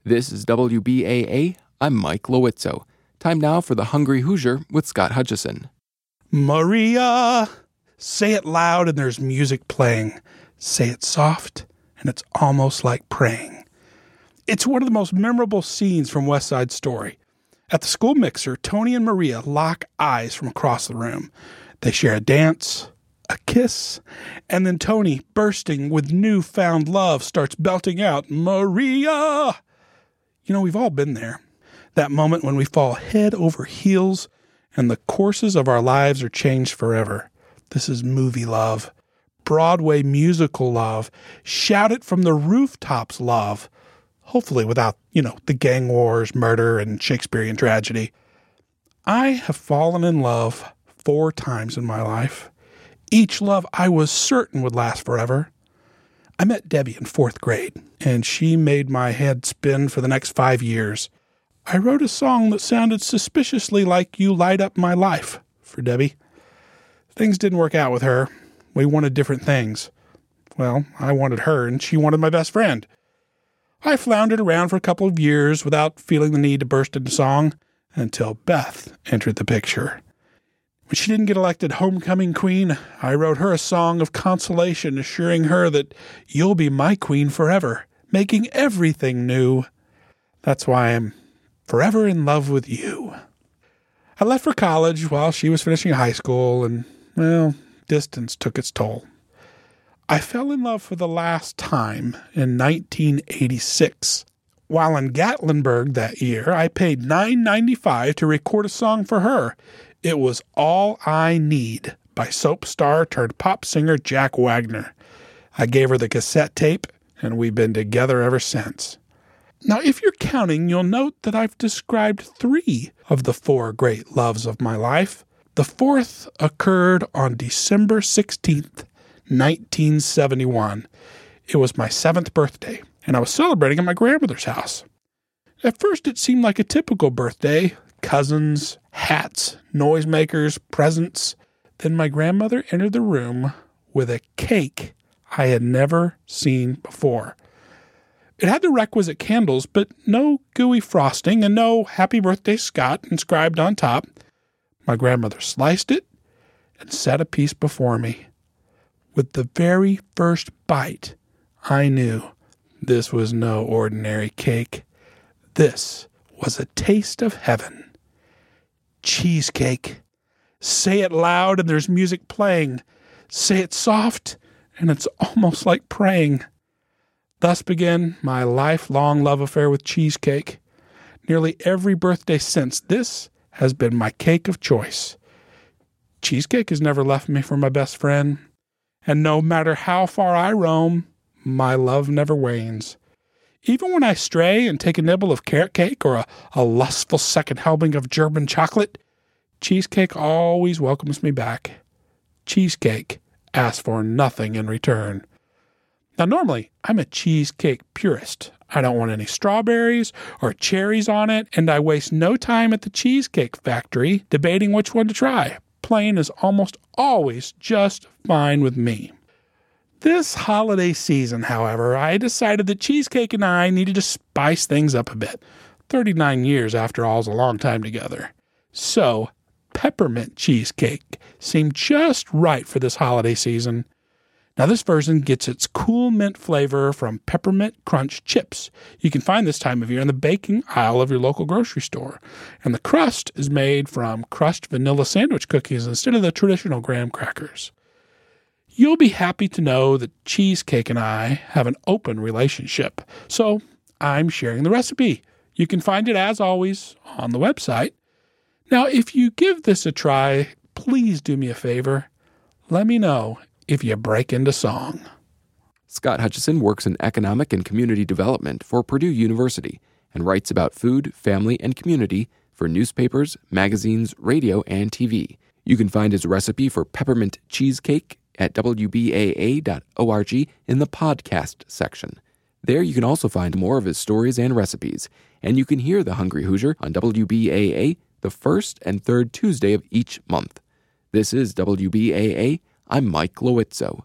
This is WBAA. I'm Mike Lowitzo. Time now for The Hungry Hoosier with Scott Hutchison. Maria, say it loud and there's music playing. Say it soft and it's almost like praying. It's one of the most memorable scenes from West Side Story. At the school mixer, Tony and Maria lock eyes from across the room. They share a dance, a kiss, and then Tony, bursting with newfound love, starts belting out, Maria! You know, we've all been there. That moment when we fall head over heels and the courses of our lives are changed forever. This is movie love. Broadway musical love. Shout it from the rooftops love. Hopefully without, the gang wars, murder, and Shakespearean tragedy. I have fallen in love 4 times in my life. Each love I was certain would last forever. I met Debbie in 4th grade, and she made my head spin for the next 5 years. I wrote a song that sounded suspiciously like You Light Up My Life for Debbie. Things didn't work out with her. We wanted different things. Well, I wanted her, and she wanted my best friend. I floundered around for a couple of years without feeling the need to burst into song until Beth entered the picture. When she didn't get elected homecoming queen, I wrote her a song of consolation, assuring her that you'll be my queen forever, making everything new. That's why I'm forever in love with you. I left for college while she was finishing high school, and, distance took its toll. I fell in love for the last time in 1986. While in Gatlinburg that year, I paid $9.95 to record a song for her. It was All I Need by soap star turned pop singer Jack Wagner. I gave her the cassette tape, and we've been together ever since. Now, if you're counting, you'll note that I've described 3 of the 4 great loves of my life. The 4th occurred on December 16th, 1971. It was my 7th birthday, and I was celebrating at my grandmother's house. At first, it seemed like a typical birthday. Cousins, hats, noisemakers, presents. Then my grandmother entered the room with a cake I had never seen before. It had the requisite candles, but no gooey frosting and no Happy Birthday Scott inscribed on top. My grandmother sliced it and set a piece before me. With the very first bite, I knew this was no ordinary cake. This was a taste of heaven. Cheesecake. Say it loud and there's music playing. Say it soft and it's almost like praying. Thus began my lifelong love affair with cheesecake. Nearly every birthday since, this has been my cake of choice. Cheesecake has never left me for my best friend. And no matter how far I roam, my love never wanes. Even when I stray and take a nibble of carrot cake or a lustful second helping of German chocolate, cheesecake always welcomes me back. Cheesecake asks for nothing in return. Now, normally, I'm a cheesecake purist. I don't want any strawberries or cherries on it, and I waste no time at the Cheesecake Factory debating which one to try. Plain is almost always just fine with me. This holiday season, however, I decided that cheesecake and I needed to spice things up a bit. 39 years, after all, is a long time together. So, peppermint cheesecake seemed just right for this holiday season. Now, this version gets its cool mint flavor from Peppermint Crunch chips. You can find this time of year in the baking aisle of your local grocery store. And the crust is made from crushed vanilla sandwich cookies instead of the traditional graham crackers. You'll be happy to know that cheesecake and I have an open relationship, so I'm sharing the recipe. You can find it, as always, on the website. Now, if you give this a try, please do me a favor. Let me know if you break into song. Scott Hutchison works in economic and community development for Purdue University and writes about food, family, and community for newspapers, magazines, radio, and TV. You can find his recipe for peppermint cheesecake at wbaa.org in the podcast section. There you can also find more of his stories and recipes, and you can hear The Hungry Hoosier on WBAA the first and third Tuesday of each month. This is WBAA. I'm Mike Lowitzo.